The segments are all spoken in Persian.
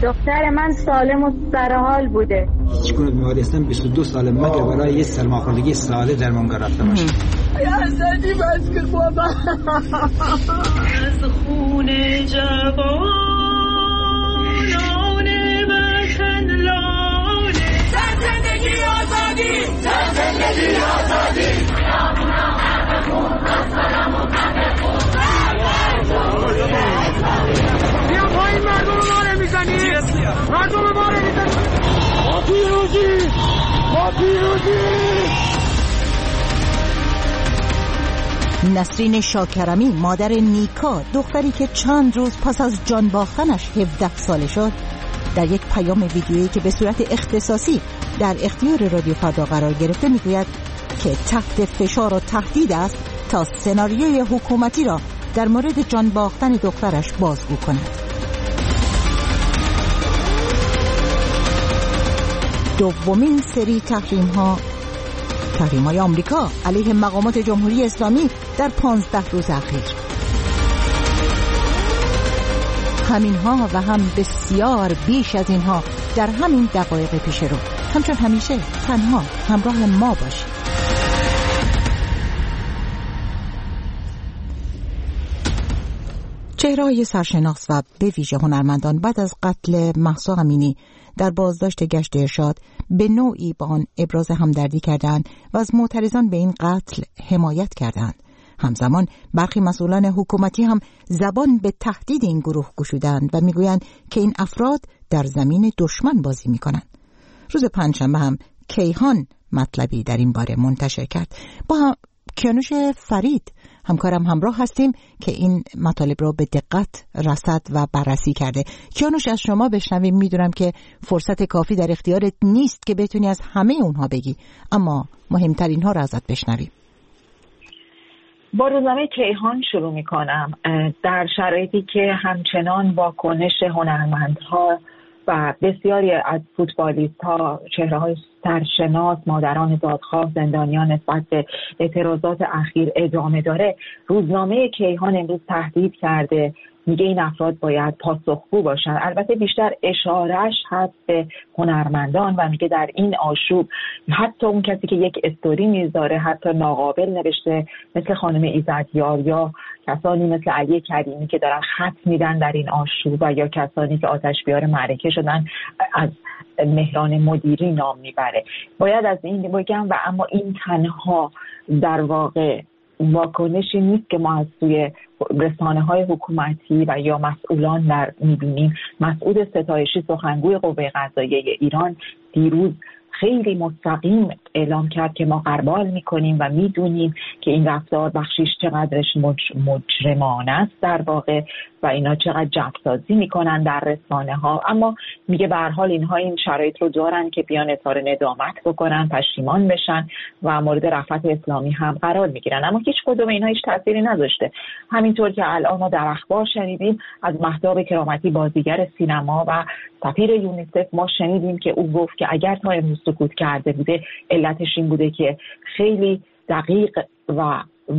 دختر من سالم و سرحال بوده. هیچگونه بیماری هستم 22 سال مگر برای یه سرماخوردگی ساده درمانگاه رفته باشم. یا حسنی بس کن بابا. از خون جوانان وطن لاله. زن زندگی آزادی، زن زندگی آزادی. بیا پایین، مردم ما رو میزنی، مردم ما رو میزنی. ما پیروزی، ما پیروزی. نسرین شاکرمی، مادر نیکا، دختری که چند روز پس از جان باختنش 17 ساله شد، در یک پیام ویدیویی که به صورت اختصاصی در اختیار رادیو فردا قرار گرفته میگوید که تحت فشار و تهدید است تا سناریوی حکومتی را در مورد جان باختن دخترش بازگو کند. دومین سری تحریم‌های آمریکا علیه مقامات جمهوری اسلامی در 15 روز اخیر. همینها و هم بسیار بیش از اینها در همین دقایق پیش رو. همچون همیشه تنها همراه ما باشید. چهره‌های سرشناس و به ویژه هنرمندان بعد از قتل مهسا امینی در بازداشت گشت ارشاد به نوعی با آن ابراز همدردی کردند و از معترضان به این قتل حمایت کردند. همزمان برخی مسئولان حکومتی هم زبان به تهدید این گروه گشودند و میگویند که این افراد در زمین دشمن بازی میکنند. روز پنجشنبه هم کیهان مطلبی در این باره منتشر کرد. با کیانوش فرید همکارم همراه هستیم که این مطالب را به دقت رصد و بررسی کرده. کیانوش، از شما بشنویم. میدونم که فرصت کافی در اختیارت نیست که بتونی از همه اونها بگی، اما مهمترین ها را ازت بشنویم. با روزنامه کیهان شروع میکنم. در شرایطی که همچنان واکنش هنرمندها و بسیاری از فوتبالیست‌ها، چهره‌های سرشناس، مادران دادخواه، زندانیان نسبت به اعتراضات اخیر ادامه داره، روزنامه کیهان امروز تهدید کرده، میگه این افراد باید پاسخگو باشن. البته بیشتر اشارهش هست به هنرمندان و میگه در این آشوب حتی اون کسی که یک استوری میذاره حتی ناقابل نوشته مثل خانم ایزدیار یا کسانی مثل علی کریمی که دارن خط میدن در این آشوب و یا کسانی که آتش بیار معرکه شدن از مهران مدیری نام میبره. باید از این بگم و اما این تنها در واقع واکنشی نیست که ما از سوی رسانه‌های حکومتی و یا مسئولان در می‌بینیم. مسعود ستایشی، سخنگوی قوه قضاییه ایران، دیروز خیلی مستقیم اعلام کرد که ما غربال میکنیم و میدونیم که این رفتار بخشیش چقدرش مجرمانه است در واقع و اینا چقدر جبرسازی میکنن در رسانه ها، اما میگه به هر حال اینها این شرایط رو دارن که بیان اظهار ندامت بکنن، پشیمان بشن و مورد رفعت اسلامی هم قرار میگیرن، اما هیچ کدوم اینها هیچ تأثیری نذاشته. همینطور که الان ما در اخبار شنیدیم از مهتاب کرامتی، بازیگر سینما و سفیر یونیسف، ما شنیدیم که او گفت که اگر تا امروز سکوت کرده بوده علتش این بوده که خیلی دقیق و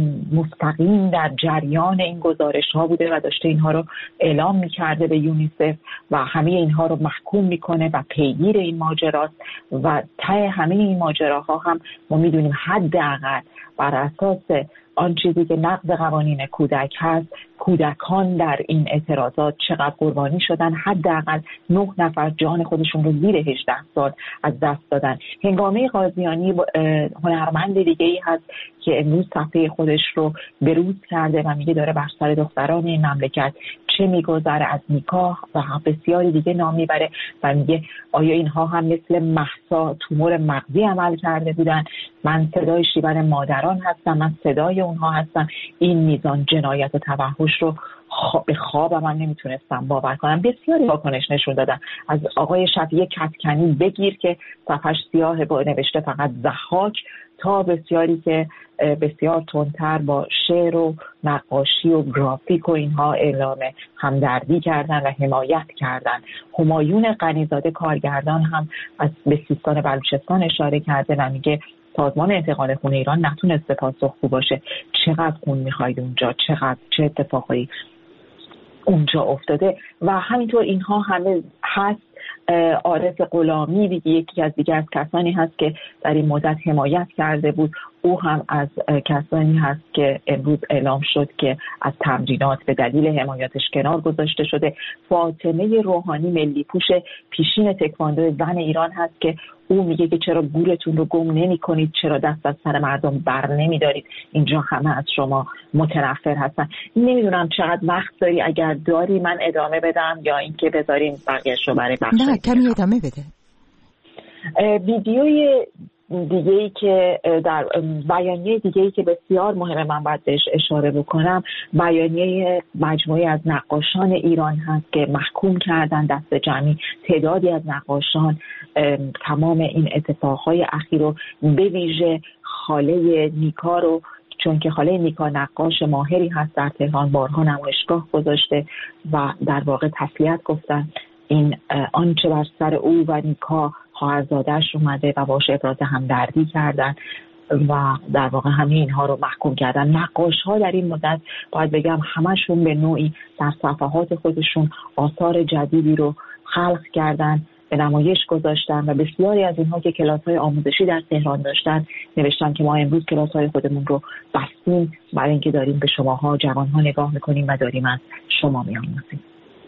مستقیم در جریان این گزارش ها بوده و داشته اینها رو اعلام میکرده به یونیسف و همه اینها رو محکوم میکنه و پیگیر این ماجراست و ته همه این ماجراها هم ما میدونیم حداقل بر اساس آن چیزی که نقض قوانین کودک هست، کودکان در این اعتراضات چقدر قربانی شدن. حداقل 9 نفر جان خودشون رو زیر 18 سال از دست دادن. هنگامه قاضیانی هنرمند دیگه‌ای هست که امروز صفحه خودش رو بروز کرده و میگه داره بر سر دختران این مملکت چه میگذره، از نیکاه و بسیاری دیگه نام میبره و میگه آیا اینها هم مثل مهسا تومور مغزی عمل کرده بودن؟ من صدای شیون مادران هستم، من صدای اونها هستم. این میزان جنایت و توحش رو به خوابم من نمیتونستم باور کنم. بسیاری واکنش نشون دادن، از آقای شفیع کتکنی بگیر که صفحش سیاه با نوشته فقط ضحاک تا بسیاری که بسیار تندتر با شعر و نقاشی و گرافیک و اینها اعلام همدردی کردن و حمایت کردن. همایون غنیزاده کارگردان هم از به سیستان بلوچستان اشاره کرده و میگه سازمان انتقال خون ایران نتونسته پاسخگو باشه. چقدر خون میخواید اونجا، چه اتفاقایی اونجا افتاده و همینطور اینها همه هست. عارف غلامی دیگه یکی از کسانی هست که در این مدت حمایت کرده بود، او هم از کسانی هست که امروز اعلام شد که از تمرینات به دلیل حمایتش کنار گذاشته شده. فاطمه روحانی ملی پوش پیشین تکواندو زن ایران هست که او میگه که چرا گورتون رو گم نمی کنید، چرا دست از سر مردم بر نمی دارید، اینجا همه از شما متنفر هستن. نمیدونم چقدر وقت داری، اگر داری من ادامه بدم یا اینکه بذاریم بقیه‌شو برای بخش. نه کمی ادامه بده. ویدیوی دیگه‌ای که در بیانیه دیگه‌ای که بسیار مهمه من باید بهش اشاره بکنم، بیانیه مجموعه از نقاشان ایران هست که محکوم کردن دست جمعی تعدادی از نقاشان تمام این اتفاقهای اخیر رو، به ویژه خاله نیکا رو، چون که خاله نیکا نقاش ماهری هست در تهران، بارها نمایشگاه گذاشته و در واقع تسلیت گفتن این آنچه بر سر او و نیکا خواهرزاده‌اش اومده و باشه ابراز همدردی کردن و در واقع همه اینها رو محکوم کردن. نقاش‌ها در این مدت باید بگم همشون به نوعی در صفحات خودشون آثار جدیدی رو خلق کردن، به نمایش گذاشتن و بسیاری از اینها که کلاس‌های آموزشی در تهران داشتن نوشتن که ما امروز کلاس‌های خودمون رو بستیم برای اینکه داریم به شماها جوان‌ها نگاه می‌کنیم و داریم از شما می‌آموزیم.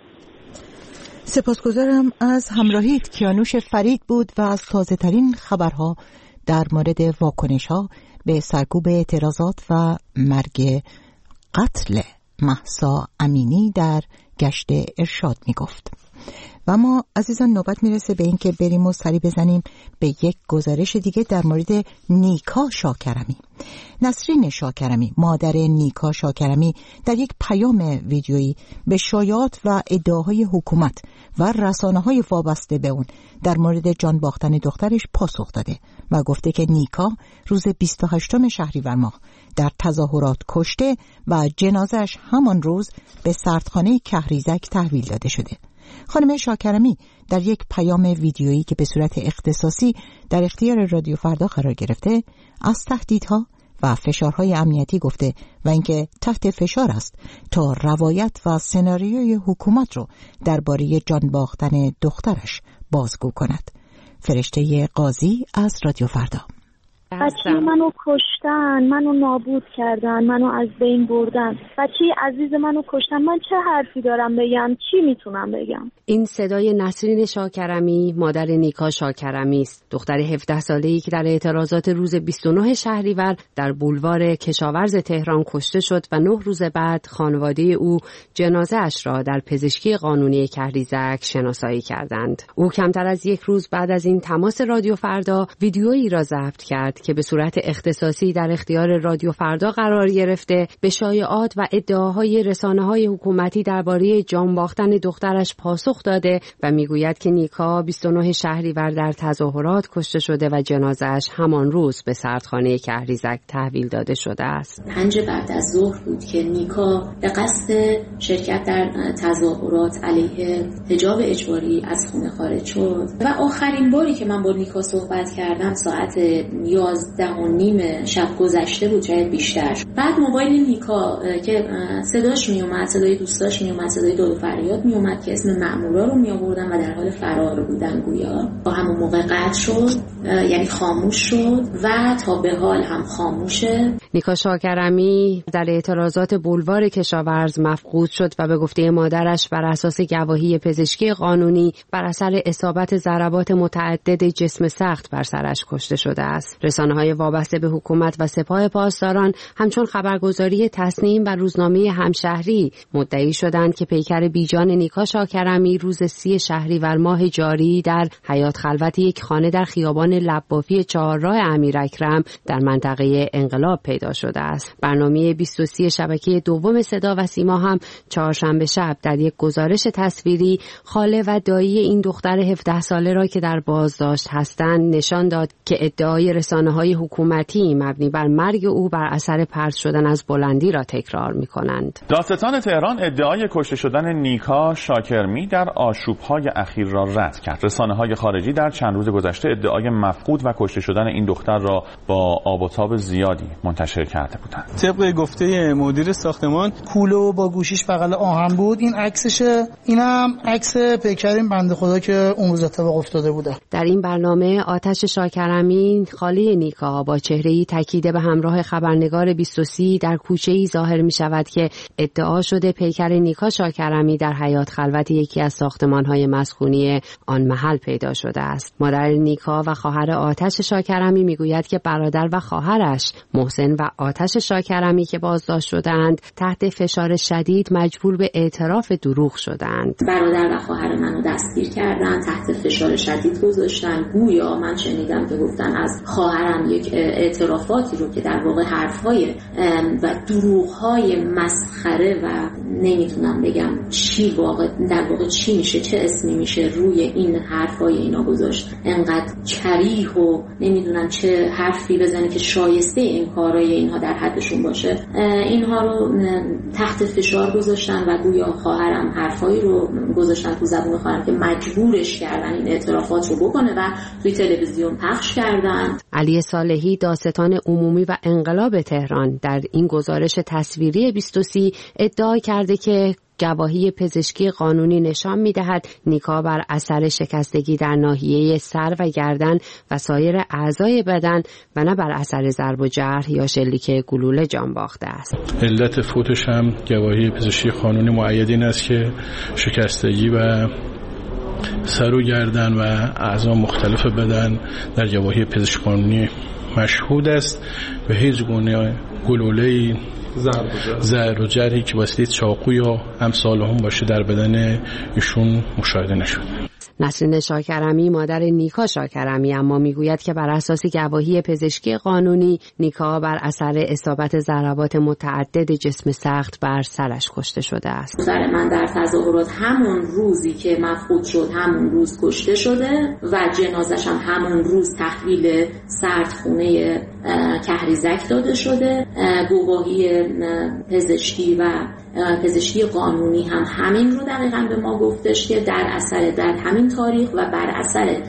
سپاسگزارم از همراهیت. کیانوش فرید بود و از تازه ترین خبرها در مورد واکنش ها به سرکوب اعتراضات و مرگ قتل مهسا امینی در گشت ارشاد می گفت. و ما عزیزان نوبت میرسه به این که بریم و سری بزنیم به یک گزارش دیگه در مورد نیکا شاکرمی. نسرین شاکرمی، مادر نیکا شاکرمی، در یک پیام ویدیویی به شایعات و ادعاهای حکومت و رسانه‌های وابسته به اون در مورد جان باختن دخترش پاسخ داده و گفته که نیکا روز 28 شهریور ماه در تظاهرات کشته و جنازه‌اش همان روز به سردخانه کهریزک تحویل داده شده. خانم شاکرمی در یک پیام ویدیویی که به صورت اختصاصی در اختیار رادیو فردا قرار گرفته از تهدیدها و فشارهای امنیتی گفته و اینکه تحت فشار است تا روایت و سناریوی حکومت رو درباره جان باختن دخترش بازگو کند. فرشته قاضی از رادیو فردا. بچه منو کشتن، منو نابود کردن، منو از بین بردن، بچه عزیز منو کشتن، من چه حرفی دارم بگم؟ چی میتونم بگم؟ این صدای نسرین شاکرمی، مادر نیکا شاکرمی است، دختر 17 ساله‌ای که در اعتراضات روز 29 شهریور در بولوار کشاورز تهران کشته شد و 9 روز بعد خانواده او جنازه اش را در پزشکی قانونی کهریزک شناسایی کردند. او کمتر از یک روز بعد از این تماس رادیو فردا ویدیویی را ضبط کرد که به صورت اختصاصی در اختیار رادیو فردا قرار گرفته به شایعات و ادعاهای رسانه‌های حکومتی درباره جان باختن دخترش پاسخ داده و میگوید که نیکا 29 شهریور در تظاهرات کشته شده و جنازه‌اش همان روز به سردخانه کهریزک تحویل داده شده است. 5 بعد از ظهر بود که نیکا به قصد شرکت در تظاهرات علیه حجاب اجباری از خونه خارج شد و آخرین باری که من با نیکا صحبت کردم ساعت 11:30 شب گذشته بود، شاید بیشتر. بعد موبایل نیکا که صداش میومد، صدای دوستاش میومد، صدای داد و فریاد میومد که اسم مأمورا رو میآوردن و در حال فرار بودن گویا. با همون موقع قطع شد، یعنی خاموش شد و تا به حال هم خاموشه. نیکا شاکرمی در اعتراضات بولوار کشاورز مفقود شد و به گفته مادرش بر اساس گواهی پزشکی قانونی بر اثر اصابت ضربات متعدد جسم سخت بر سرش کشته شده است. رسانه‌های وابسته به حکومت و سپاه پاسداران همچون خبرگزاری تصنیم و روزنامه همشهری مدعی شدند که پیکر بیجان نیکا شاکرمی روز 30 شهریور ماه جاری در حیاط خلوت یک خانه در خیابان لبافی چهارراه امیراکرم در منطقه انقلاب پیدا شده است. برنامه 23 شبکه دوم صدا و سیما هم چهارشنبه شب در یک گزارش تصویری خاله و دایی این دختر 17 ساله را که در بازداشت هستند نشان داد که ادعای رسانه‌های رسانه‌های حکومتی مبنی بر مرگ او بر اثر پرت شدن از بلندی را تکرار می‌کنند. دادستان تهران ادعای کشته شدن نیکا شاکرمی در آشوب‌های اخیر را رد کرد. رسانه‌های خارجی در چند روز گذشته ادعای مفقود و کشته شدن این دختر را با آب و تاب زیادی منتشر کرده بودند. طبق گفته مدیر ساختمان، کوله با گوشیش بغل آهن بود. این عکسشه. اینم عکس پیکریم بنده خدا که اون روز اتفاق افتاده بوده. در این برنامه آتش شاکرمی خاله نیکا با چهره‌ای تکیده به همراه خبرنگار 23 در کوچه‌ای ظاهر می‌شود که ادعا شده پیکر نیکا شاکرمی در حیاط خلوت یکی از ساختمان‌های مسکونی آن محل پیدا شده است. مادر نیکا و خواهر آتش شاکرمی میگوید که برادر و خواهرش محسن و آتش شاکرمی که بازداشت شدند تحت فشار شدید مجبور به اعتراف دروغ شدند. برادر و خواهر منو دستگیر کردن، تحت فشار شدید گذاشتن. گویا من شنیدم که گفتن از خواهرم یک اعترافاتی رو که در واقع حرف‌های و دروغ‌های مسخره و نمیتونم بگم چی در واقع چی میشه، چه اسمی میشه روی این حرف‌های اینا گذاشت. انقدر کریه و نمیدونم چه حرفی بزنه که شایسته این کارای اینها در حدشون باشه. اینها رو تحت فشار گذاشتن و گویا خواهرم حرفایی رو گذاشتن تو زبون خواهرم که مجبورش کردن این اعترافات رو بکنه و توی تلویزیون پخش کردن. علی صالحی دادستان عمومی و انقلاب تهران در این گزارش تصویری 23 ادعا کرده که گواهی پزشکی قانونی نشان می‌دهد نیکا بر اثر شکستگی در ناحیه سر و گردن و سایر اعضای بدن و نه بر اثر ضرب و جرح یا شلیک گلوله جان باخته است. علت فوتش هم گواهی پزشکی قانونی مؤید این است که شکستگی و سر و گردن و اعضا مختلف بدن در گواهی پزشکی قانونی مشهود است و هیچ گونه گلوله‌ای ضرب و جرحی که واسطه چاقو یا امثال هم باشه در بدن ایشون مشاهده نشد. نسرین شاکرمی مادر نیکا شاکرمی اما میگوید که بر اساس گواهی پزشکی قانونی نیکا بر اثر اصابت ضربات متعدد جسم سخت بر سرش کشته شده است. سر من در تظاهرات همون روزی که مفقود شد همون روز کشته شده و جنازش هم همون روز تحویل سردخونه کهریزک داده شده. گواهی پزشکی و پزشکی قانونی هم همین رو دقیقاً به ما گفتش که در اثر در همین تاریخ و بر اثر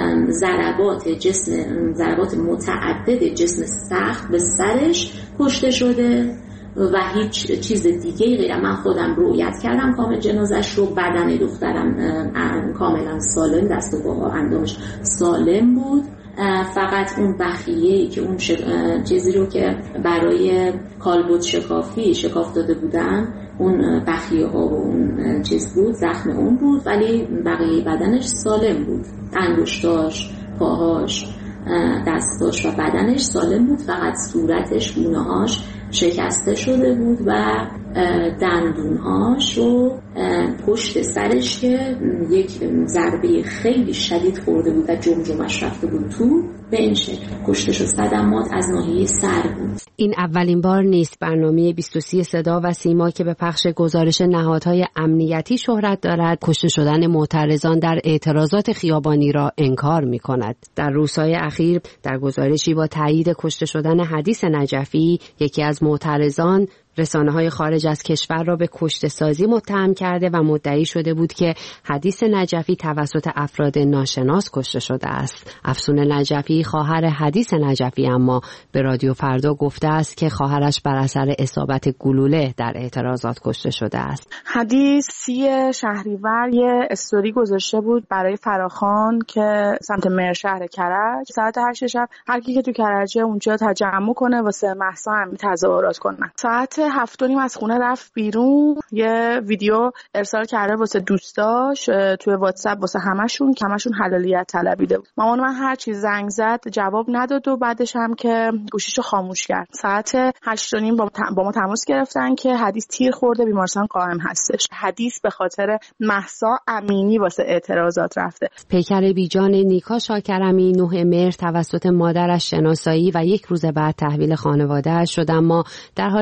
ضربات متعدد جسم سخت به سرش کشته شده و هیچ چیز دیگه غیر من خودم رؤیت کردم کامل جنازش رو. بدن دخترم کاملا سالم، دست و پاها اندامش سالم بود. فقط اون بخیه‌ای که اون چیزی رو که برای کالبد شکاف داده بودن اون بخیه ها و اون چیز بود، زخم اون بود، ولی بقیه بدنش سالم بود. انگشتاش، پاهاش، دستاش و بدنش سالم بود. فقط صورتش، گونه‌هاش شکسته شده بود و دندونهاش و پشت سرش که یک ضربه خیلی شدید خورده بود و جمجمش رفته بود تو، به این شکل کشته شد. صدمات از ناحیه سر بود. این اولین بار نیست برنامه 23 صدا و سیما که به پخش گزارش نهادهای امنیتی شهرت دارد کشته شدن معترضان در اعتراضات خیابانی را انکار می کند. در روزهای اخیر در گزارشی با تایید کشته شدن حدیث نجفی، یکی از معترضان رسانه‌های خارج از کشور را به کشته‌سازی متهم کرده و مدعی شده بود که حدیث نجفی توسط افراد ناشناس کشته شده است. افسون نجفی خواهر حدیث نجفی اما به رادیو فردا گفته است که خواهرش بر اثر اصابت گلوله در اعتراضات کشته شده است. حدیث 30 شهریور یه استوری گذاشته بود برای فراخوان که سمت مرشهر کرج ساعت 8 شب هر کی که تو کرج اونجا تجمع کنه واسه مهسا امینی تظاهرات کنن. ساعت 7:30 از خونه رفت بیرون، یه ویدیو ارسال کرده واسه دوستاش توی واتساپ واسه همشون که همشون حلالیت طلبیده بود. مامان من هر چی زنگ زد جواب نداد و بعدش هم که گوشیشو خاموش کرد. ساعت 8:30 با ما تماس گرفتن که حدیث تیر خورده بیمارستان قائم هستش. حدیث به خاطر مهسا امینی واسه اعتراضات رفته. پیکر بیجان نیکا شاکرمی 9 مهر توسط مادرش شناسایی و یک روز بعد تحویل خانواده‌اش شد، اما در حالی که قرار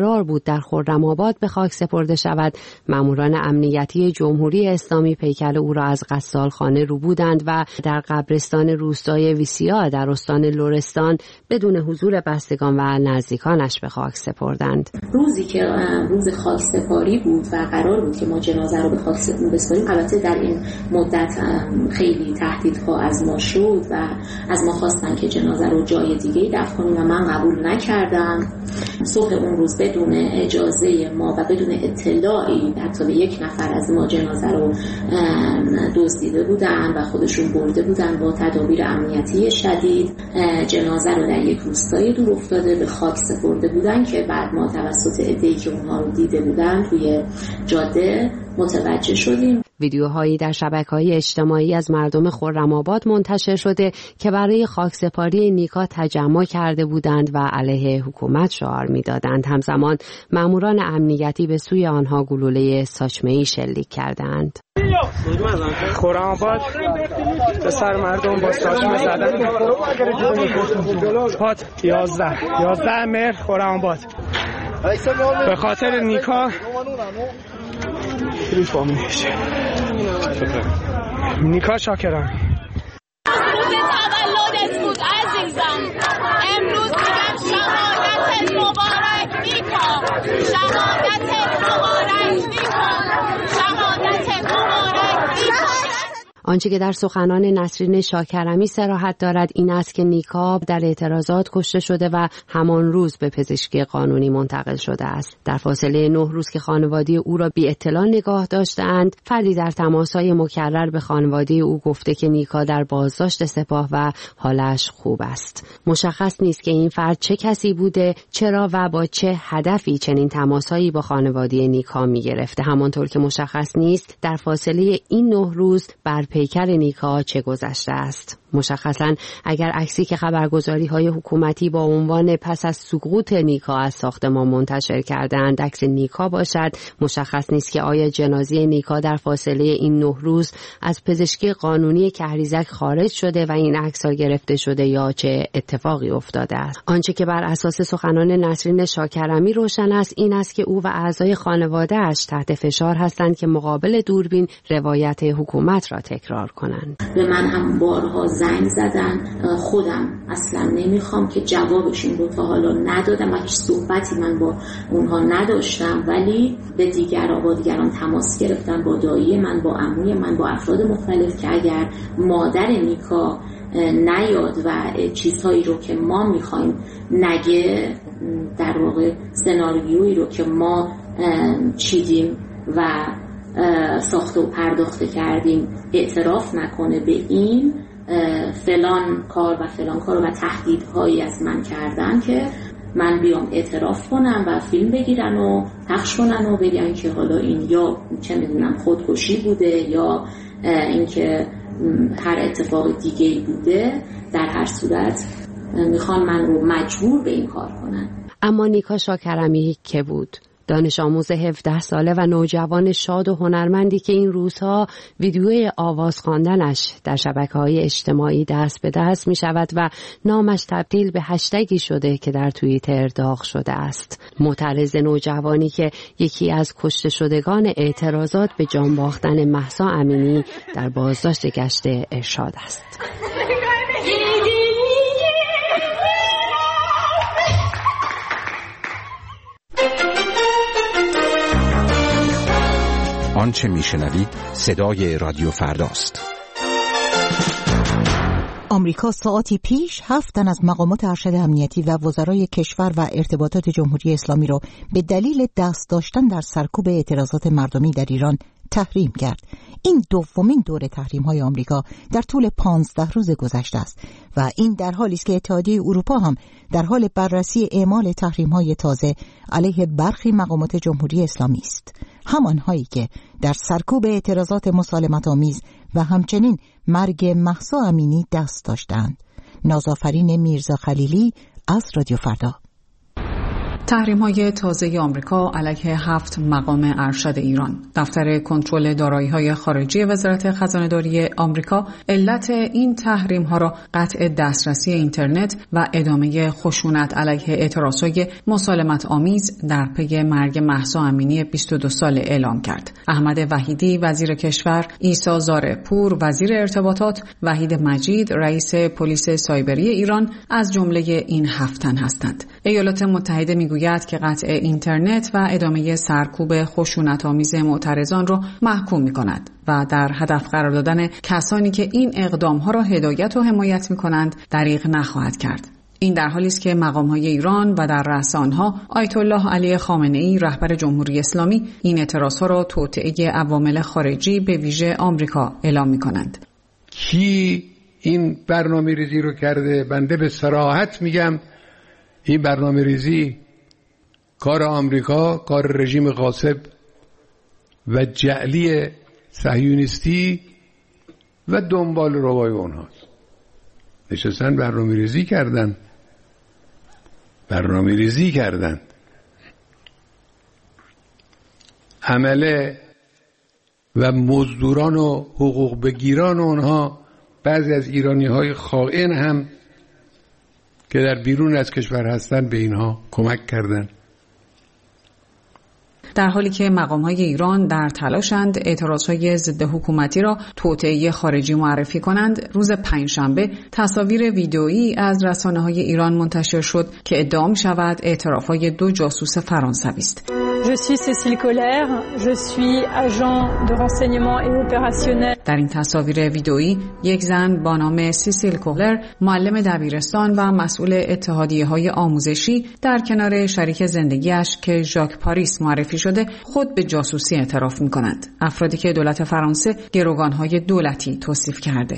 قرار بود در خرم‌آباد به خاک سپرده شود، ماموران امنیتی جمهوری اسلامی پیکر او را از غسالخانه ربودند و در قبرستان روستای ویسیا در استان لرستان بدون حضور بستگان و نزدیکانش به خاک سپردند. روزی که روز خاک سپاری بود و قرار بود که ما جنازه رو به خاک بسپاریم، البته در این مدت خیلی تهدیدها از ما شد و از ما خواستن که جنازه رو جای دیگه دفن کنیم و من قبول نکردم. صبح اون روز بدون اجازه ما و بدون اطلاعی حتی به یک نفر از ما جنازه رو دزدیده بودن و خودشون برده بودن با تدابیر امنیتی شدید. جنازه رو در یک روستای دور افتاده به خاک سپرده بودن که بعد ما توسط عده‌ای که اونها رو دیده بودن توی جاده متوجه شدیم. ویدیوهایی در شبکه‌های اجتماعی از مردم خرم‌آباد منتشر شده که برای خاکسپاری نیکا تجمع کرده بودند و علیه حکومت شعار می‌دادند. همزمان ماموران امنیتی به سوی آنها گلوله ساچمه‌ای شلیک کردند. خرم‌آباد به سر مردم با ساچمه زدن. پات 11 مهر خرم‌آباد به خاطر نیکا نیکا شاکران. روز تولدت بود عزیزم. امروز میگم شهادت مبارک نیکا، شهادت مبارک نیکا، شهادت مبارک نیکا. آنچه که در سخنان نسرین شاکرمی صراحت دارد این است که نیکا در اعتراضات کشته شده و همان روز به پزشکی قانونی منتقل شده است. در فاصله 9 روز که خانواده او را بی اطلاع نگاه داشتند، فردی در تماس‌های مکرر به خانواده او گفته که نیکا در بازداشت سپاه و حالش خوب است. مشخص نیست که این فرد چه کسی بوده، چرا و با چه هدفی چنین تماس‌هایی با خانواده نیکا می‌گرفته. همانطور که مشخص نیست در فاصله این 9 روز بر پیکر نیکا چه گذشته است. مشخصاً اگر عکسی که خبرگزاری‌های حکومتی با عنوان پس از سقوط نیکا از ساختمان منتشر کردند عکس نیکا باشد، مشخص نیست که آیا جنازه نیکا در فاصله این 9 روز از پزشکی قانونی کهریزک خارج شده و این عکس‌ها گرفته شده یا چه اتفاقی افتاده است. آنچه که بر اساس سخنان نسرین شاکرمی روشن است این است که او و اعضای خانواده‌اش تحت فشار هستند که مقابل دوربین روایت حکومت را تکرار کنند. به من هم بارها زنگ زدن. خودم اصلا نمیخوام که جوابشون رو تا حالا ندادم و هیچ صحبتی من با اونها نداشتم، ولی به دیگران تماس گرفتم، با دایی من، با عموی من، با افراد مختلف که اگر مادر نیکا نیاد و چیزهایی رو که ما میخوایم نگه، در واقع سناریویی رو که ما چیدیم و ساخته و پرداخته کردیم اعتراف نکنه به این، فلان کار و تهدیدهایی از من کردن که من بیام اعتراف کنم و فیلم بگیرن و پخش کنن و بگن که حالا این یا چه میدونم خودکشی بوده یا اینکه هر اتفاق دیگه‌ای بوده. در هر صورت میخوان من رو مجبور به این کار کنن. اما نیکا شاکرمی که بود؟ دانش آموز 17 ساله و نوجوان شاد و هنرمندی که این روزها ویدیوی آواز خواندنش در شبکه‌های اجتماعی دست به دست می شود و نامش تبدیل به هشتگی شده که در توییتر داغ شده است. معترض نوجوانی که یکی از کشته شدگان اعتراضات به جان باختن مهسا امینی در بازداشت گشت ارشاد است. آنچه میشنوید صدای رادیو فرداست. آمریکا ساعتی پیش 7 تن از مقامات ارشد امنیتی و وزرای کشور و ارتباطات جمهوری اسلامی را به دلیل دست داشتن در سرکوب اعتراضات مردمی در ایران تحریم کرد. این دومین دور تحریم‌های آمریکا در طول 15 روز گذشته است و این در حالی است که اتحادیه اروپا هم در حال بررسی اعمال تحریم‌های تازه علیه برخی مقامات جمهوری اسلامی است، همانهایی که در سرکوب اعتراضات مسالمت‌آمیز و همچنین مرگ مهسا امینی دست داشتند. نازآفرین میرزا خلیلی از رادیو فردا. تحریم‌های تازه آمریکا علیه 7 مقام ارشد ایران. دفتر کنترل دارایی‌های خارجی وزارت خزانه‌داری آمریکا علت این تحریم‌ها را قطع دسترسی اینترنت و ادامه خشونت علیه اعتراضهای مسالمت آمیز در پی مرگ مهسا امینی 22 ساله اعلام کرد. احمد وحیدی وزیر کشور، عیسی زارعپور وزیر ارتباطات، وحید مجید رئیس پلیس سایبری ایران از جمله این 7 تن هستند. ایالات متحده میگوید که قطع اینترنت و ادامه سرکوب خشونت‌آمیز معترضان را محکوم می‌کند و در هدف قرار دادن کسانی که این اقدام‌ها را هدایت و حمایت می‌کنند دریغ نخواهد کرد. این در حالی است که مقام‌های ایران و در رأس آنها آیت الله علی خامنه‌ای رهبر جمهوری اسلامی این اعتراض‌ها را توطئه عوامل خارجی به ویژه آمریکا اعلام می‌کنند. کی این برنامه‌ریزی رو کرده؟ بنده به صراحت میگم این برنامه‌ریزی کار آمریکا، کار رژیم غاصب و جعلی صهیونیستی و دنبال روای اونهاست. نشستن برنامه‌ریزی کردن عمله و مزدوران و حقوق بگیران اونها، بعضی از ایرانی‌های خائن هم که در بیرون از کشور هستن به اینها کمک کردن. در حالی که مقام‌های ایران در تلاشند اعتراضهای ضد حکومتی را توطئه خارجی معرفی کنند، روز پنجشنبه تصاویر ویدئویی از رسانه‌های ایران منتشر شد که ادعا می‌شود اعتراف‌های 2 جاسوس فرانسوی است. Je suis Cécile Collère, je suis agent de renseignement et opérationnel. در این تصاویر ویدئویی یک زن با نام سیسیل کولر، معلم دبیرستان و مسئول اتحادیه‌های آموزشی در کنار شریک زندگیش که ژاک پاریس معرفی شده خود به جاسوسی اعتراف می‌کنند. افرادی که دولت فرانسه گروگان‌های دولتی توصیف کرده.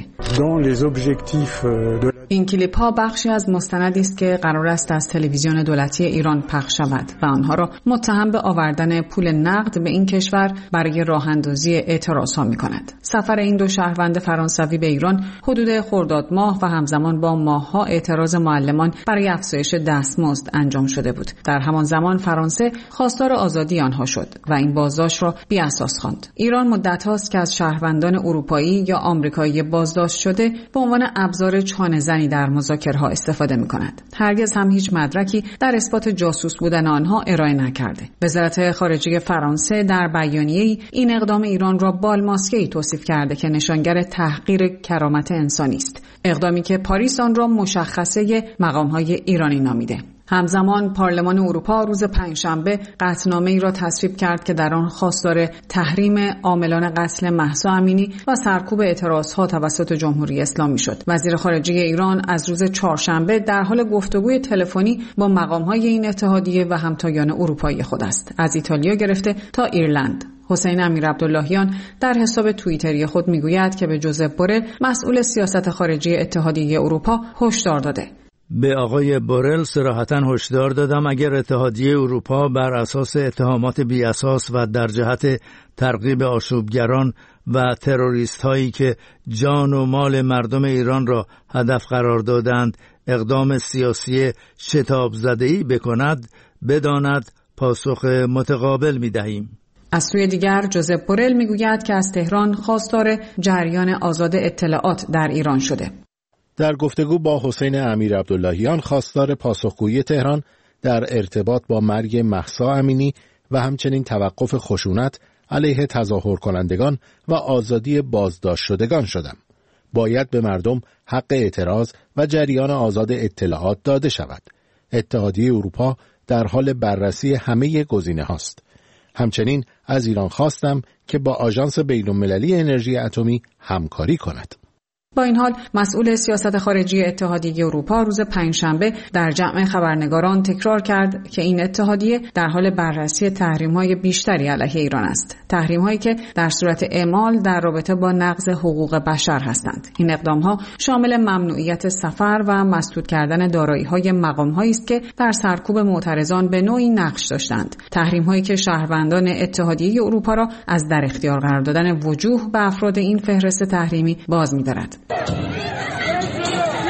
این کلیپ‌ها بخشی از مستندی است که قرار است از تلویزیون دولتی ایران پخش شود و آنها را متهم به آوردن پول نقد به این کشور برای راه‌اندازی اعتراض‌ها می‌کند. سفر این 2 شهروند فرانسوی به ایران حدود خرداد ماه و همزمان با ماه‌ها اعتراض معلمان برای افزایش دستمزد انجام شده بود. در همان زمان فرانسه خواستار آزادی آنها شد و این بازداشت را بی‌اساس خواند. ایران مدت‌هاست که از شهروندان اروپایی یا آمریکایی بازداشت شده به عنوان ابزار چانه‌زنی در مذاکره‌ها استفاده می‌کند. هرگز هم هیچ مدرکی در اثبات جاسوس بودن آنها ارائه نکرده. وزارت خارجه فرانسه در بیانیه‌ای این اقدام ایران را بالماسکه‌ای توصیف کرده که نشانگر تحقیر کرامت انسانی است. اقدامی که پاریس آن را مشخصه مقام‌های ایرانی نامیده. همزمان پارلمان اروپا روز پنجشنبه قطعنامه‌ای را تصویب کرد که در آن خواستار تحریم عاملان قتل مهسا امینی و سرکوب اعتراضها توسط جمهوری اسلامی شد. وزیر خارجه ایران از روز چهارشنبه در حال گفتگوی تلفنی با مقام‌های این اتحادیه و همتایان اروپایی خود است، از ایتالیا گرفته تا ایرلند. حسین امیرعبداللهیان در حساب توییتری خود میگوید که به جوزپ بورل مسئول سیاست خارجی اتحادیه اروپا هشدار داده. به آقای بورل صراحتاً هشدار دادم اگر اتحادیه اروپا بر اساس اتهامات بی اساس و در جهت ترغیب آشوبگران و تروریست هایی که جان و مال مردم ایران را هدف قرار دادند اقدام سیاسی شتاب زده‌ای بکند، بداند پاسخ متقابل می‌دهیم. از سوی دیگر جوزپ بورل میگوید که از تهران خواستار جریان آزاد اطلاعات در ایران شده. در گفتگو با حسین امیرعبداللهیان خواستار پاسخگویی تهران در ارتباط با مرگ مهسا امینی و همچنین توقف خشونت علیه تظاهر کنندگان و آزادی بازداشت شدگان شدم. باید به مردم حق اعتراض و جریان آزاد اطلاعات داده شود. اتحادیه اروپا در حال بررسی همه گزینه هاست. همچنین از ایران خواستم که با آژانس بین‌المللی انرژی اتمی همکاری کند. با این حال مسئول سیاست خارجی اتحادیه اروپا روز پنجشنبه در جمع خبرنگاران تکرار کرد که این اتحادیه در حال بررسی تحریم‌های بیشتری علیه ایران است. تحریم‌هایی که در صورت اعمال در رابطه با نقض حقوق بشر هستند. این اقدام‌ها شامل ممنوعیت سفر و مسدود کردن دارایی‌های مقام‌هایی است که در سرکوب معترضان به نوعی نقش داشتند. تحریم‌هایی که شهروندان اتحادیه اروپا را از در اختیار قرار دادن وجوه به افراد این فهرست تحریمی باز می‌دارد.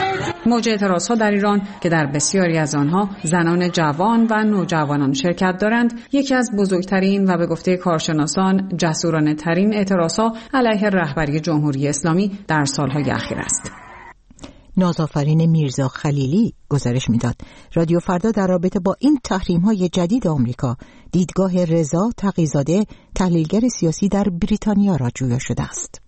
موج اعتراضها در ایران که در بسیاری از آنها زنان جوان و نوجوانان شرکت دارند، یکی از بزرگترین و به گفته کارشناسان جسورانه ترین اعتراضها علیه رهبری جمهوری اسلامی در سالهای اخیر است. نازآفرین میرزا خلیلی گزارش میداد. رادیو فردا در رابطه با این تحریم‌های جدید آمریکا دیدگاه رضا تقی‌زاده، تحلیلگر سیاسی در بریتانیا را جویا شده است.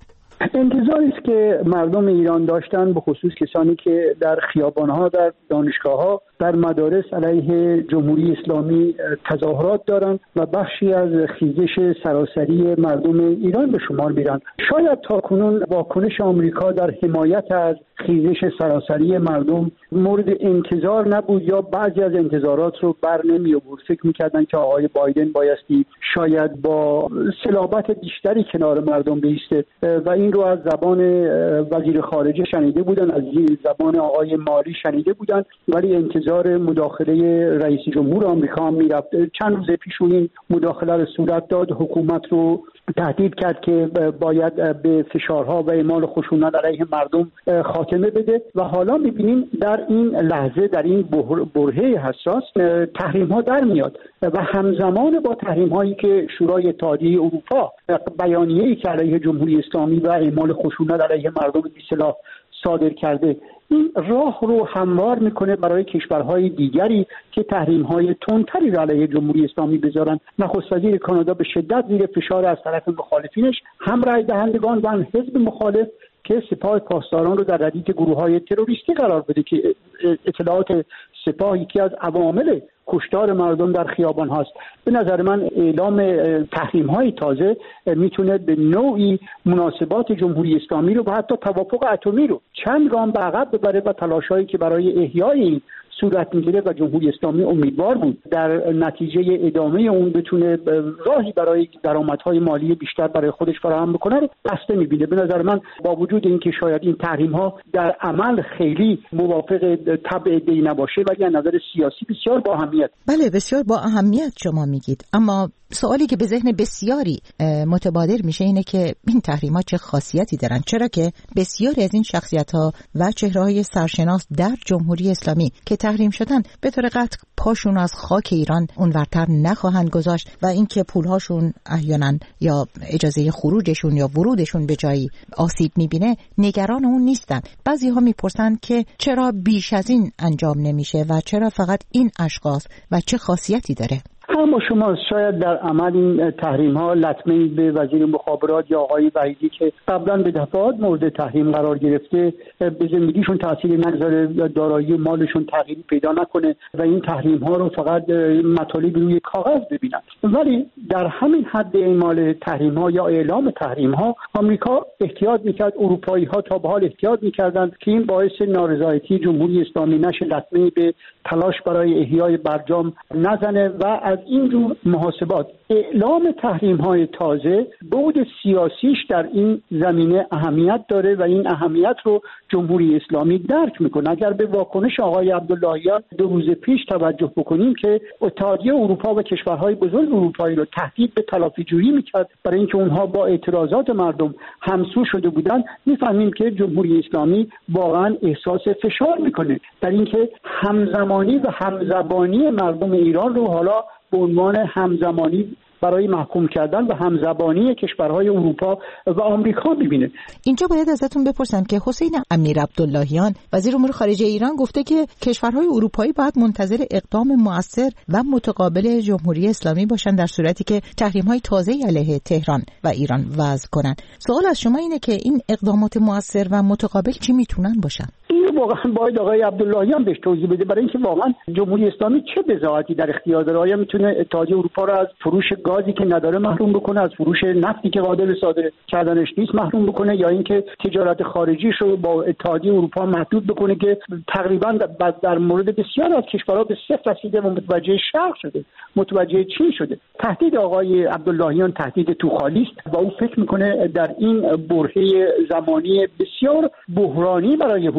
انتظاری است که مردم ایران داشتن، به خصوص کسانی که در خیابان‌ها، در دانشگاه‌ها، در مدارس علیه جمهوری اسلامی تظاهرات دارند و بخشی از خیزش سراسری مردم ایران به شمار میرن. شاید تاکنون واکنش آمریکا در حمایت از خیزش سراسری مردم مورد انتظار نبود یا بعضی از انتظارات رو بر نمی آورد. فکر می‌کردن که آقای بایدن بایستی شاید با صلابت بیشتری کنار مردم بایسته و این رو از زبان وزیر خارجه شنیده بودن، از زبان آقای مالی شنیده بودن، ولی انتظار مداخله رئیس جمهور آمریکا هم میرفت. چند روز پیش این مداخله رو صورت داد، حکومت رو تهدید کرد که باید به فشارها و اعمال خشونت علیه مردم خاتمه بده و حالا میبینیم در این لحظه، در این برهه حساس تحریم‌ها در میاد و همزمان با تحریم‌هایی که شورای اتحادیه اروپا بیانیه‌ای که علیه جمهوری اسلامی و اعمال خشونت علیه مردم بی‌سلاح صادر کرده، این راه رو هموار میکنه برای کشورهای دیگری که تحریم‌های تندتری را علیه جمهوری اسلامی بذارن. نخست وزیر کانادا به شدت زیر فشار از طرف مخالفینش، هم رای دهندگان و هم حزب مخالف، که سپاه پاسداران رو در ردیف گروه‌های تروریستی قرار بده که اطلاعات سپاه یکی از عوامل کشتار مردم در خیابان هاست. به نظر من اعلام تحریم‌های تازه میتونه به نوعی مناسبات جمهوری اسلامی رو و حتی توافق اتمی رو چند گام به عقب ببره و تلاش‌هایی که برای احیای این صورت میگیره و جمهوری اسلامی امیدوار بود در نتیجه ادامه اون بتونه راهی برای درآمدهای مالی بیشتر برای خودش فراهم بکنه رو بسته میبینه. به نظر من با وجود اینکه شاید این تحریم‌ها در عمل خیلی موافق طبع دی نباشه، ولی از نظر سیاسی بسیار با اهمیت. بله، بسیار با اهمیت شما میگید، اما سوالی که به ذهن بسیاری متبادر میشه اینه که این تحریم‌ها چه خاصیتی دارن؟ چرا که بسیاری از این شخصیت‌ها و چهره‌های سرشناس در جمهوری اسلامی که تحریم شدن به طور قطع پاشون از خاک ایران اونورتر نخواهند گذاشت و اینکه پولهاشون احیانا یا اجازه خروجشون یا ورودشون به جایی آسیب میبینه نگران اون نیستن. بعضی‌ها میپرسن که چرا بیش از این انجام نمیشه و چرا فقط این اشخاص و چه خاصیتی داره؟ اما شما شاید در عمل این تحریم‌ها لطمه‌ای به وزیر مخابرات یا آقای وحیدی که قبلا به دفعات مورد تحریم قرار گرفته به زندگیشون تأثیری نگذاره، دارایی و مالشون تغییری پیدا نکنه و این تحریم‌ها رو فقط مطالب روی کاغذ ببینن. ولی در همین حد اعمال تحریم‌ها یا اعلام تحریم‌ها آمریکا احتیاط می‌کرد، اروپایی‌ها تا به حال احتیاط می‌کردند که این باعث نارضایتی جمهوری اسلامی نشه، لطمه‌ای به تلاش برای احیای برجام نزنه و از این جور محاسبات اعلام تحریم‌های تازه بعد سیاسیش در این زمینه اهمیت داره و این اهمیت رو جمهوری اسلامی درک میکنه. اگر به واکنش آقای عبداللهیان 2 روز پیش توجه بکنیم که اتحادیه اروپا و کشورهای بزرگ اروپایی رو تهدید به تلافی‌جویی میکرد برای اینکه اونها با اعتراضات مردم همسو شده بودن، میفهمیم که جمهوری اسلامی واقعا احساس فشار میکنه در اینکه همزمانی و همزبانی مردم ایران رو حالا به عنوان همزمانی برای محکوم کردن و همزبانی کشورهای اروپا و آمریکا ببینه. اینجا باید ازتون بپرسم که حسین امیر عبداللهیان وزیر امور خارجه ایران گفته که کشورهای اروپایی باید منتظر اقدام مؤثر و متقابل جمهوری اسلامی باشن در صورتی که تحریم‌های تازه‌ای علیه تهران و ایران وضع کنن. سوال از شما اینه که این اقدامات مؤثر و متقابل چی میتونن باشن؟ این واقعا باید آقای عبداللهیان بهش توضیح بده، برای اینکه واقعا جمهوری اسلامی چه بضاعتی در اختیار داره. آیا میتونه اتحادیه اروپا را از فروش گازی که نداره محروم بکنه، از فروش نفتی که قابل صادر کردنش نیست محروم بکنه، یا اینکه تجارت خارجیش رو با اتحادیه اروپا محدود بکنه که تقریبا در مورد بسیار از کشورها به صفر رسیده و متوجه شرق شده، متوجه چین شده. تهدید آقای عبداللهیان تهدید توخالی است و او فکر میکنه در این برهه زمانی بسیار بحرانی برای حکومت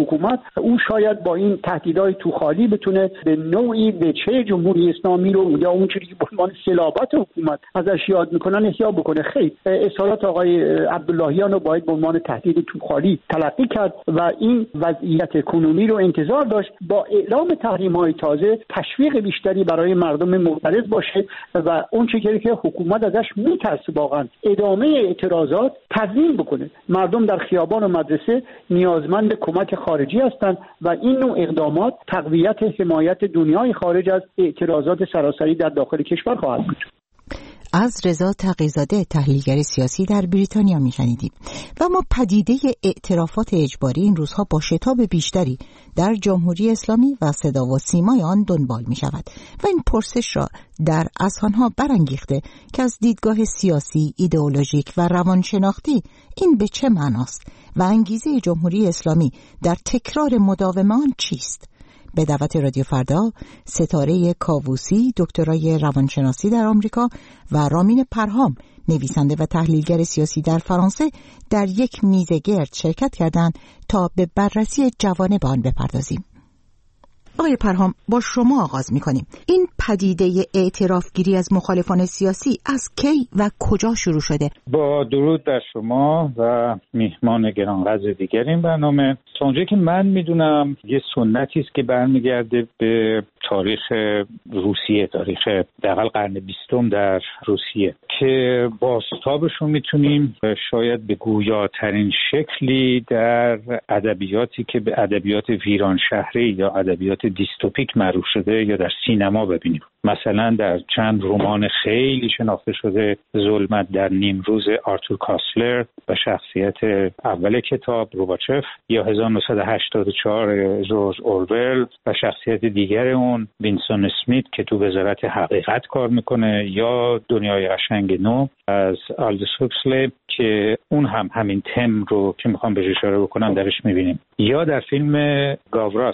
او شاید با این تهدیدهای توخالی بتونه به نوعی وجهه جمهوری اسلامی رو یا اونجوری که به عنوان صلابت حکومت ازش یاد میکنن احیا بکنه. خیر، اظهارات آقای عبداللهیان رو باید به عنوان تهدید توخالی تلقی کرد و این وضعیت کنونی رو انتظار داشت با اعلام تحریم‌های تازه تشویق بیشتری برای مردم معترض باشه و اون چیزی که حکومت ازش میترسه واقعا ادامه اعتراضات تضمین بکنه. مردم در خیابان و مدرسه نیازمند کمک خارجی هستند و این نوع اقدامات تقویت حمایت دنیای خارج از اعتراضات سراسری در داخل کشور خواهد بود. از رضا تقی‌زاده، تحلیلگر سیاسی در بریتانیا میشنیدیم. و ما پدیده اعترافات اجباری این روزها با شتاب بیشتری در جمهوری اسلامی و صدا و سیمای آن دنبال می شود و این پرسش را در اذهانها برانگیخته که از دیدگاه سیاسی، ایدئولوژیک و روانشناختی این به چه معناست و انگیزه جمهوری اسلامی در تکرار مداوم آن چیست؟ به دعوت رادیو فردا، ستاره کاووسی، دکترای روانشناسی در آمریکا و رامین پرهام، نویسنده و تحلیلگر سیاسی در فرانسه، در یک میزه گرد شرکت کردند تا به بررسی جوانب آن بپردازیم. آقای پرهام، با شما آغاز می‌کنیم. این پدیده اعترافگیری از مخالفان سیاسی از کی و کجا شروع شده؟ با درود بر شما و میهمان گرانقدر دیگر این برنامه. تا اونجایی که من میدونم یه سنتی است که برمیگرده به تاریخ روسیه، تاریخ دقیقاً قرن 20 در روسیه، که بازتابش رو میتونیم شاید به گویاترین شکلی در ادبیاتی که به ادبیات ویران شهری یا ادبیات دیستوپیک معروف شده یا در سینما ببینیم. مثلا در چند رمان خیلی شناخته شده، ظلمت در نیمروز آرتور کاسلر و شخصیت اول کتاب روباچف، یا 1984 جورج اورول و شخصیت دیگر اون وینسون اسمیت که تو وزارت حقیقت کار میکنه، یا دنیای قشنگ نو از آلدوس هوکسلی که اون هم همین تم رو که میخوام بهش اشاره بکنم درش میبینیم، یا در فیلم گاوراس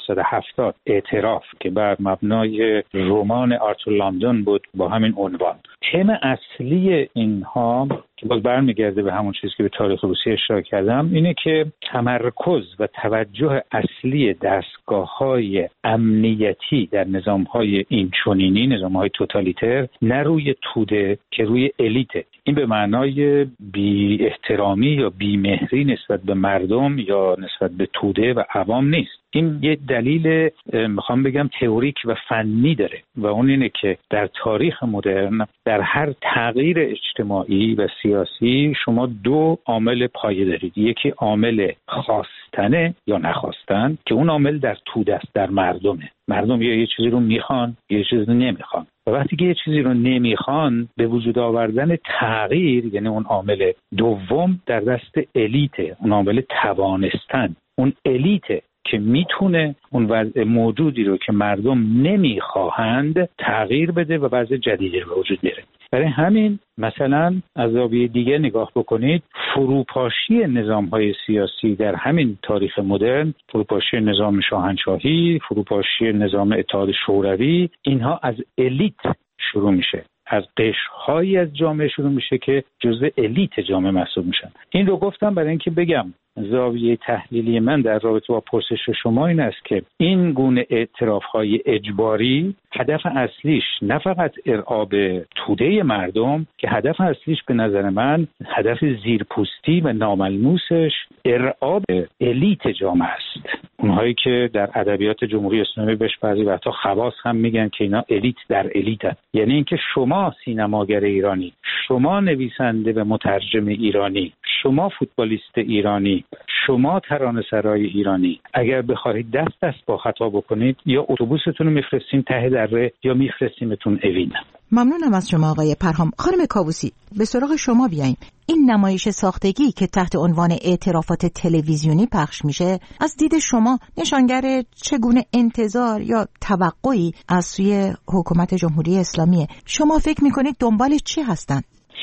1970 اعتراف که بر مبنای رمان آرتور لندن بود با همین عنوان. تم اصلی اینها که باز برمیگرده به همون چیزی که به تاریخ روسیه اشاره کردم، اینه که تمرکز و توجه اصلی دستگاه‌های امنیتی در نظام‌های اینچنینی، نظام‌های توتالیتر، نه روی توده که روی الیته. این به معنای بی احترامی یا بی مهری نسبت به مردم یا نسبت به توده و عوام نیست. این یه دلیل میخوام بگم تئوریک و فنی داره و اون اینه که در تاریخ مدرن در هر تغییر اجتماعی و سیاسی شما دو عامل پایه دارید. یکی عامل خواستنه یا نخواستن که اون عامل در توده است، در مردمه. مردم یه چیزی رو میخوان، یه چیزی رو نمیخوان و وقتی که یه چیزی رو نمیخوان، به وجود آوردن تغییر، یعنی اون عامل دوم، در دست الیته، اون عامل توانستن. اون الیته که میتونه اون وضع موجودی رو که مردم نمیخواهند تغییر بده و وضع جدیدی رو وجود بیاره. برای همین مثلا از زاویه دیگه نگاه بکنید، فروپاشی نظام‌های سیاسی در همین تاریخ مدرن، فروپاشی نظام شاهنشاهی، فروپاشی نظام اتحاد شوروی، اینها از الیت شروع میشه، از قشرهایی از جامعه شروع میشه که جزء الیت جامعه محسوب میشن. این رو گفتم برای اینکه بگم زاویه تحلیلی من در رابطه با پرسش شما این است که این گونه اعتراف‌های اجباری هدف اصلیش نه فقط ارعاب توده مردم، که هدف اصلیش به نظر من هدف زیرپوستی و ناملموسش ارعاب الیت جامعه است. اونهایی که در ادبیات جمهوری اسلامی بهش بعضی وقتا خواص هم میگن که اینا الیت در الیتن. یعنی اینکه شما سینماگر ایرانی، شما نویسنده و مترجم ایرانی، شما فوتبالیست ایرانی، شما ترانه‌سرای ایرانی، اگر بخواهید دست با خطا بکنید، یا اتوبوستون رو میفرستیم ته دره یا میفرستیمتون اوین. ممنونم از شما آقای پرهام. خانم کاووسی، به سراغ شما بیاییم. این نمایش ساختگی که تحت عنوان اعترافات تلویزیونی پخش میشه، از دید شما نشانگر چگونه انتظار یا توقعی از سوی حکومت جمهوری اسلامیه؟ شما فکر میکنید دنبال چی هستن؟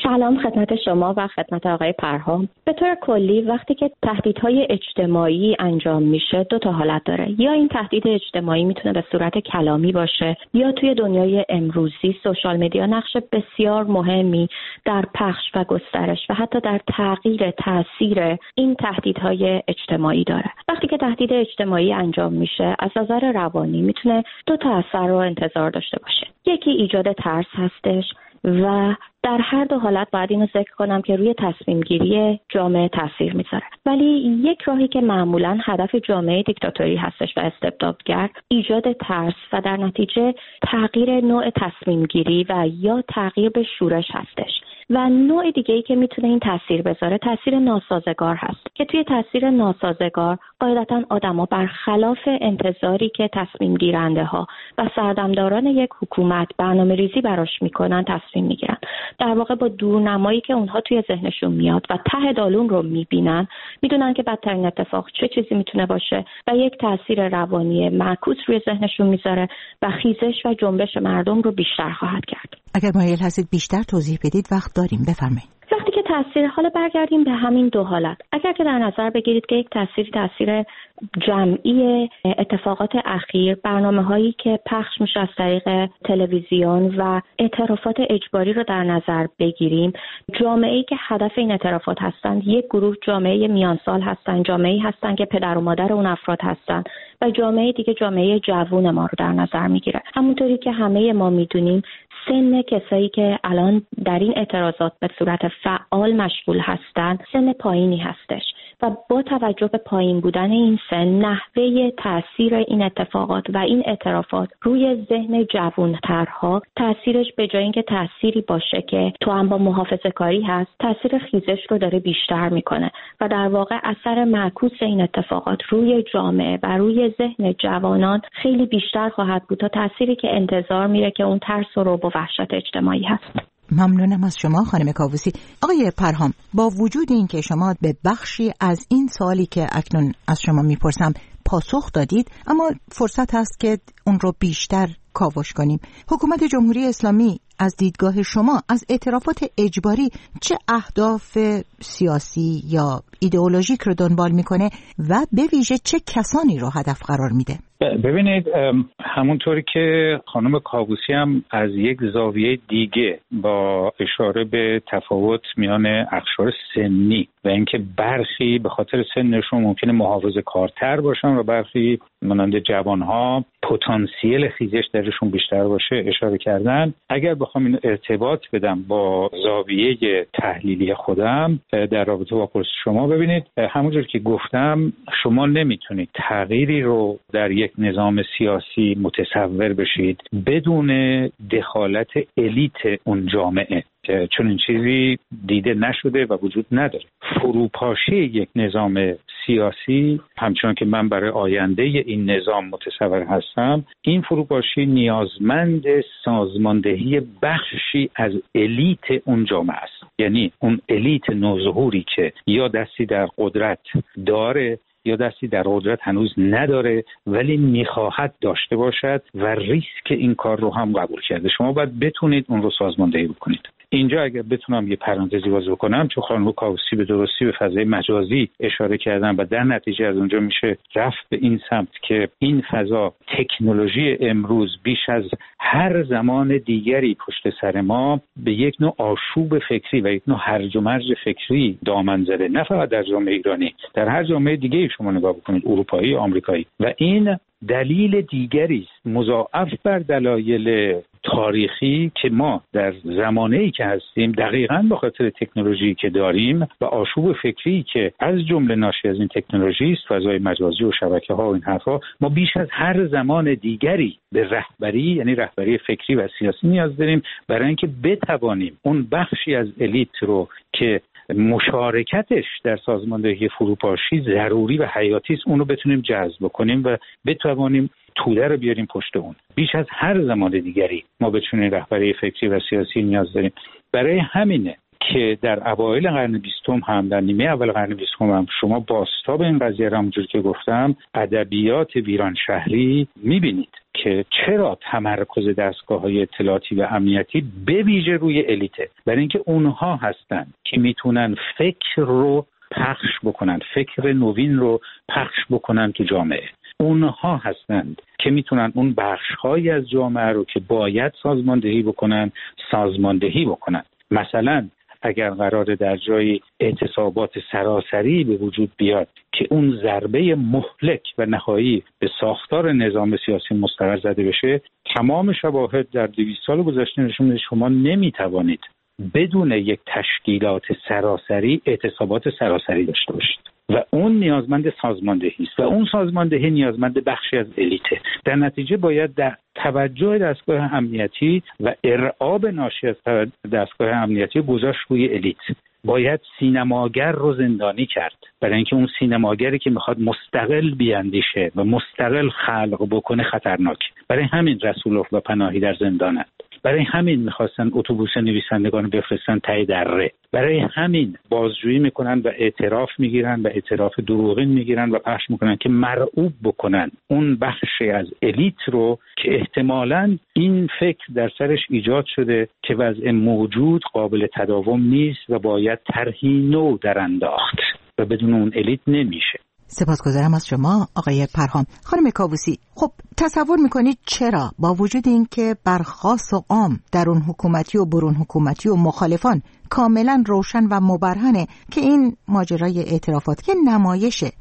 سلام خدمت شما و خدمت آقای پرهام. به طور کلی وقتی که تهدیدهای اجتماعی انجام میشه دو تا حالت داره. یا این تهدید اجتماعی میتونه به صورت کلامی باشه یا توی دنیای امروزی سوشال مدیا نقش بسیار مهمی در پخش و گسترش و حتی در تغییر تاثیر این تهدیدهای اجتماعی داره. وقتی که تهدید اجتماعی انجام میشه از نظر روانی میتونه دو تا اثر رو انتظار داشته باشه. یکی ایجاد ترس هستش و در هر دو حالت باید اینو ذکر کنم که روی تصمیم گیری جامعه تاثیر میذاره. ولی یک راهی که معمولا هدف جامعه دیکتاتوری هستش و استبدادگر ایجاد ترس و در نتیجه تغییر نوع تصمیم گیری و یا تغییر به شورش هستش. و نوع دیگه‌ای که میتونه این تاثیر بذاره تاثیر ناسازگار هست که توی تاثیر ناسازگار قاعدتاً آدما برخلاف انتظاری که تصمیم گیرنده ها و سردمداران یک حکومت برنامه‌ریزی براش میکنن تصمیم میگیرن. در واقع با دورنمایی که اونها توی ذهنشون میاد و ته دالون رو میبینن میدونن که بدترین اتفاق چه چیزی میتونه باشه و یک تاثیر روانی معکوس روی ذهنشون میذاره و خیزش و جنبش مردم رو بیشتر خواهد کرد. اگر مایل هستید بیشتر توضیح بدید وقت داریم، بفرمایید. وقتی که تاثیر، حالا برگردیم به همین دو حالت. اگر که در نظر بگیرید که یک تاثیر جمعی اتفاقات اخیر، برنامه‌هایی که پخش میشه از طریق تلویزیون و اعترافات اجباری رو در نظر بگیریم، جامعه‌ای که هدف این اعترافات هستند یک گروه جامعه میانسال هستند، جامعه‌ای هستند که پدر و مادر اون افراد هستند و جامعه دیگه جامعه جوون ما رو در نظر میگیره. همونطوری که همه ما میدونیم سن کسایی که الان در این اعتراضات به صورت فعال مشغول هستند سن پایینی هستش و با توجه به پایین بودن این سن نحوه تاثیر این اتفاقات و این اعترافات روی ذهن جوانترها تاثیرش به جای اینکه تأثیری باشه که تو هم با محافظه‌کاری هست تاثیر خیزش رو داره بیشتر میکنه و در واقع اثر معکوس این اتفاقات روی جامعه و روی ذهن جوانان خیلی بیشتر خواهد بود تا تأثیری که انتظار میره که اون ترس و رعب و وحشت اجتماعی هست. ممنونم از شما خانم کاووسی. آقای پرهام، با وجود این که شما به بخشی از این سوالی که اکنون از شما میپرسم پاسخ دادید، اما فرصت هست که اون رو بیشتر کاوش کنیم. حکومت جمهوری اسلامی از دیدگاه شما از اعترافات اجباری چه اهداف سیاسی یا ایدئولوژیک رو دنبال میکنه و به ویژه چه کسانی رو هدف قرار میده؟ ببینید، همونطوری که خانم کاووسی هم از یک زاویه دیگه با اشاره به تفاوت میان اقشار سنی و اینکه برخی به خاطر سنشون ممکنه محافظه‌کارتر باشن و برخی مانند جوانها پتانسیل خیزش درشون بیشتر باشه اشاره کردن. اگر بخوام اینو ارتباط بدم با زاویه تحلیلی خودم در رابطه با پرسش شما، ببینید همونجور که گفتم شما نمیتونید تغییری رو در یک نظام سیاسی متصور بشید بدون دخالت الیت اون جامعه، چون این چیزی دیده نشده و وجود نداره. فروپاشی یک نظام سیاسی همچنان که من برای آینده این نظام متصور هستم، این فروپاشی نیازمند سازماندهی بخشی از الیت اون جامعه است. یعنی اون الیت نوظهوری که یا دستی در قدرت داره یا دستی در قدرت هنوز نداره ولی میخواهد داشته باشد و ریسک این کار رو هم قبول کرده. شما باید بتونید اون رو سازماندهی بکنید. اینجا اگر بتونم یه پرانتزی باز بکنم، چون خانم کاووسی به درستی به فضای مجازی اشاره کردن و در نتیجه از اونجا میشه رفت به این سمت که این فضا تکنولوژی امروز بیش از هر زمان دیگری پشت سر ما به یک نوع آشوب فکری و یک نوع هرج و مرج فکری دامن زده، نه فقط در جامعه ایرانی، در هر جامعه دیگه شما نگاه بکنید، اروپایی، آمریکایی، و این دلیل دیگری است مضاعف بر دلایل تاریخی که ما در زمانه‌ای که هستیم دقیقاً به خاطر تکنولوژی که داریم و آشوب فکری که از جمله ناشی از این تکنولوژی است، فضای مجازی و شبکه‌ها و این حرفا، ما بیش از هر زمان دیگری به رهبری، یعنی رهبری فکری و سیاسی نیاز داریم برای اینکه بتوانیم اون بخشی از الیت رو که مشارکتش در سازماندهی فروپاشی ضروری و حیاتی است اون رو بتونیم جذب کنیم و بتوانیم توده رو بیاریم پشت اون. بیش از هر زمان دیگری ما بتونیم رهبری فکری و سیاسی نیاز داریم. برای همینه که در اوایل قرن 20 هم، در نیمه اول قرن 20 هم شما بازتاب این قضیه را همونجور که گفتم ادبیات ویران شهری می‌بینید که چرا تمرکز دستگاه‌های اطلاعاتی و امنیتی به ویژه روی الیته، برای اینکه اونها هستن که میتونن فکر رو پخش بکنن، فکر نوین رو پخش بکنن تو جامعه. اونها هستند که میتونن اون بخش‌هایی از جامعه رو که باید سازماندهی بکنن سازماندهی بکنن. مثلا اگر قراره در جای اعتصابات سراسری به وجود بیاد که اون ضربه مهلک و نهایی به ساختار نظام سیاسی مستقر زده بشه، تمام شواهد در 200 سال گذشته نشون میده شما نمیتوانید بدون یک تشکیلات سراسری اعتصابات سراسری داشته باشید و اون نیازمند سازماندهی است و اون سازماندهی نیازمند بخشی از الیته. در نتیجه باید در توجه دستگاه امنیتی و ارعاب ناشی از دستگاه امنیتی گذاشت روی الیت. باید سینماگر رو زندانی کرد، برای اینکه اون سینماگری که میخواد مستقل بیاندیشه و مستقل خلق بکنه خطرناک. برای همین رسولوف و پناهی در زندانند. برای همین میخواستن اتوبوس نویسندگان بفرستن ته دره. برای همین بازجویی میکنن و اعتراف میگیرن و اعتراف دروغین میگیرن و پخش میکنن که مرعوب بکنن اون بخشی از الیت رو که احتمالاً این فکر در سرش ایجاد شده که وضع موجود قابل تداوم نیست و باید طرحی نو در انداخت و بدون اون الیت نمیشه. سپاسگزارم از شما آقای پرهام. خانم کاووسی، خب تصور میکنید چرا با وجود این که برخاست و عام درون حکومتی و برون حکومتی و مخالفان کاملا روشن و مبرهنه که این ماجرای اعترافات که نمایشه